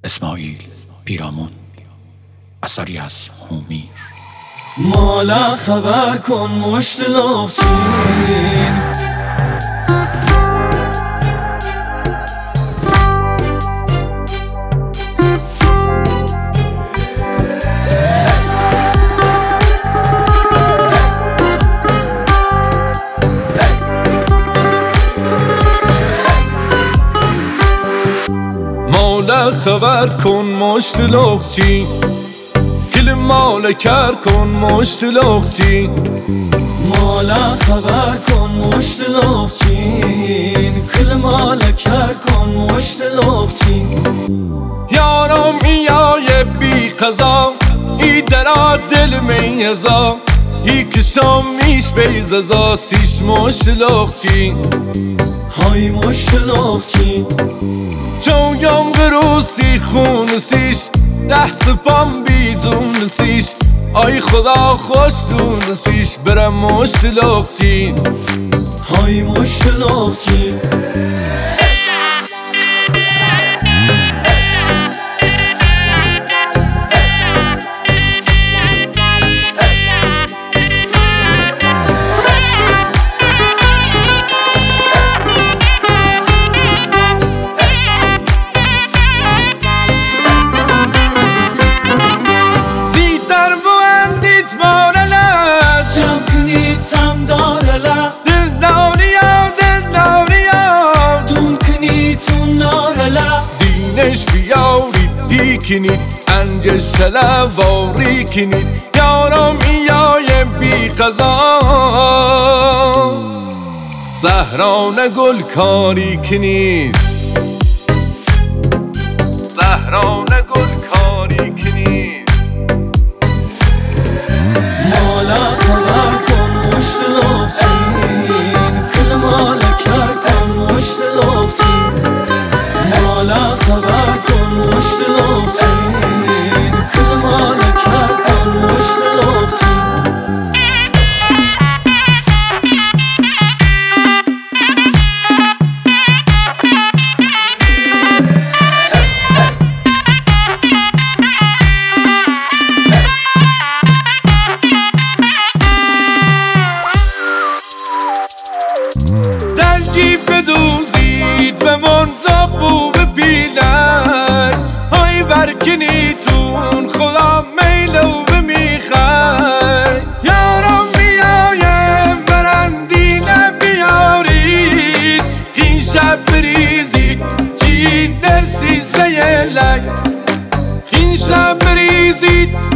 اسماعیل پیرامون، اثری از هومیر. مالا خبر کن مشت لغچین، مالا خبر کن مشت لغچین، کل مالا کر کن مشت لغچین. مالا خبر کن مشت لغچین، کل مالا کر کن مشت لغچین. یارم میای بی قضا، ای درا دل میزا، ای کشم میش بیزازا سیش مشت لغچین. های مشت لغچین جویم گروسی خون سیش، ده سپام بیزون سیش، آی خدا خوش دون سیش، برم مشت لغچین. های مشت لغچین کنید انج شلواری کنید، یارم ایای بی قضا، زهران گل کاری کنید، زهران گل کاری کنید. مالا خبر کن مشت لغچین، کل مالا کر کن مشت لغچین. مالا خبر کن مشت لغچین، کل مالا کر کن مشت لغچین. در جیب بدوزید و منطق بو بپیلن، های برکنیتون خدا میلو بمیخن. یارم بیایم برندینه بیارید، این شب بریزید جید در سیزه لک، این شب بریزید